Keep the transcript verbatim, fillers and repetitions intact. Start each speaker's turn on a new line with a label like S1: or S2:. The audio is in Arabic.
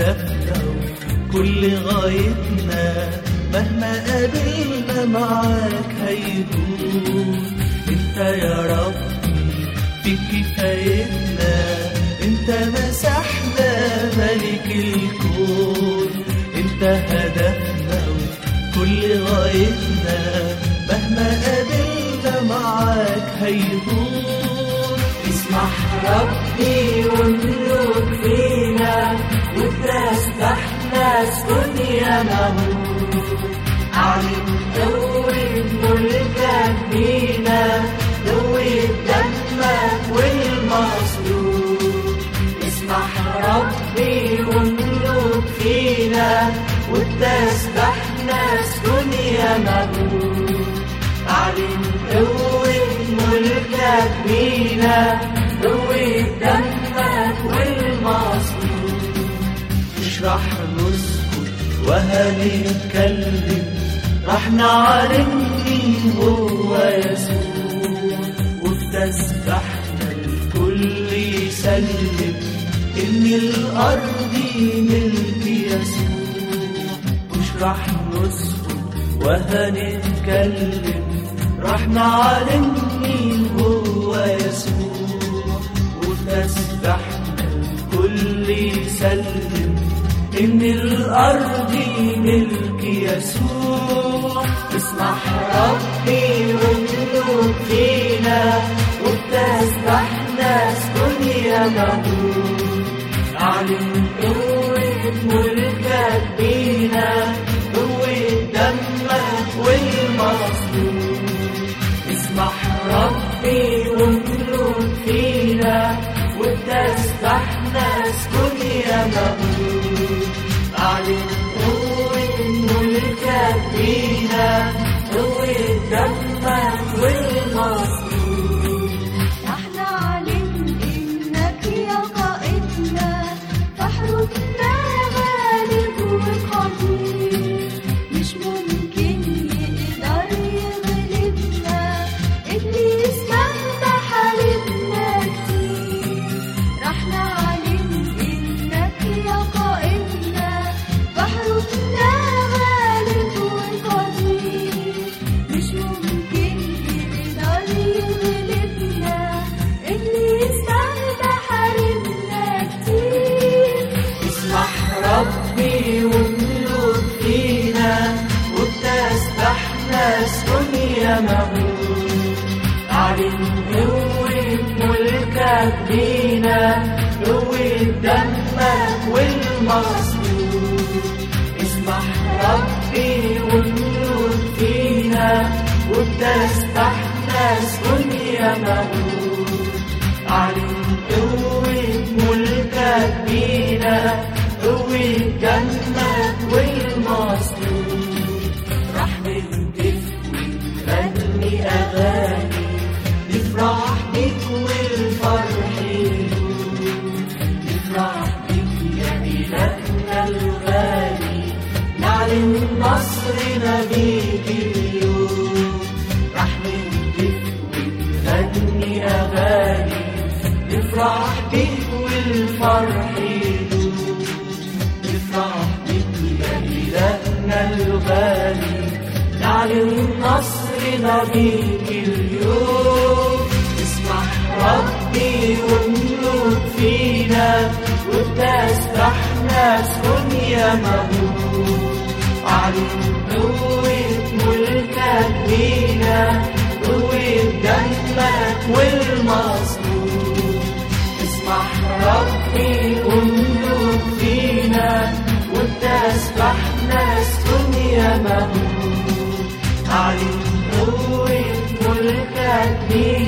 S1: هدفنا وكل غايتنا، مهما قابلنا معاك هيدوم. انت يا ربي في كفايتنا، انت مسحنا ملك الكون. انت هدفنا وكل غايتنا، مهما قابلنا معاك هيدوم.
S2: اسمح ربي واملك فينا، وتسبحنا اسكن يا مهول. أعلن قوة ملكك بينا، قوة دمك والمصلوب. اسمح ربي واملك فينا، وتسبحنا اسكن يا مهول. أعلن قوة ملكك بينا، قوة دمك والمصلوب.
S1: مش رح نسكت وهنتكلم، رح نعلن مين هو يسوع. وفي تسبحنا الكل يسلم إن الأرض ملك يسوع. مش رح نسكت وهنتكلم، رح نعلن مين هو يسوع. وتسبحنا الكل يسلم إن الأرض ملك يسوع.
S2: اسمح ربي واملك فينا، وتسبحنا اسكن يا مهول. أعلن قوة ملكك بينا، قوة دمك والمصلوب. اسمح ربي واملك فينا، وتسبحنا اسكن يا مهول. أعلن قوة ملكك بينا، قوة دمك والمصلوب.
S3: نحن نعلن إنك يا قائدنا، فحركنا غالب وقدير. مش ممكن يقدر يغلبنا، إبليس مهما حاربنا كتير. رح نعلن إنك يا قائدنا، فحركنا غالب وقدير. مش ممكن يقدر يغلبنا، إبليس مهما حاربنا كتير.
S2: اسمح ربي واملك فينا، وتسبحنا اسكن يا مهول. أعلن قوة ملكك بينا، قوة دمك والمصلوب. اسمح ربي واملك فينا، وتسبحنا اسكن يا مهول. أعلن قوة ملكك بينا، قوة دمك والمصلوب. رح نهتف ونغني أغاني، نفرح بيك والفرح يدوم. نفرح بيك يا إلهنا الغالي، نعلن نصرنا بيك اليوم. رح نهتف ونغني أغاني، نفرح بيك والفرح يدوم. نفرح بيك يا إلهنا الغالي، نعلن نصرنا بيك اليوم. اسمح ربي واملك فينا، وتسبحنا اسكن يا مهول. أعلن قوة ملكك بينا، قوة دمك والمصلوب. اسمح ربي واملك فينا، وتسبحنا اسكن يا مهول. أعلن قوة ملكك بينا.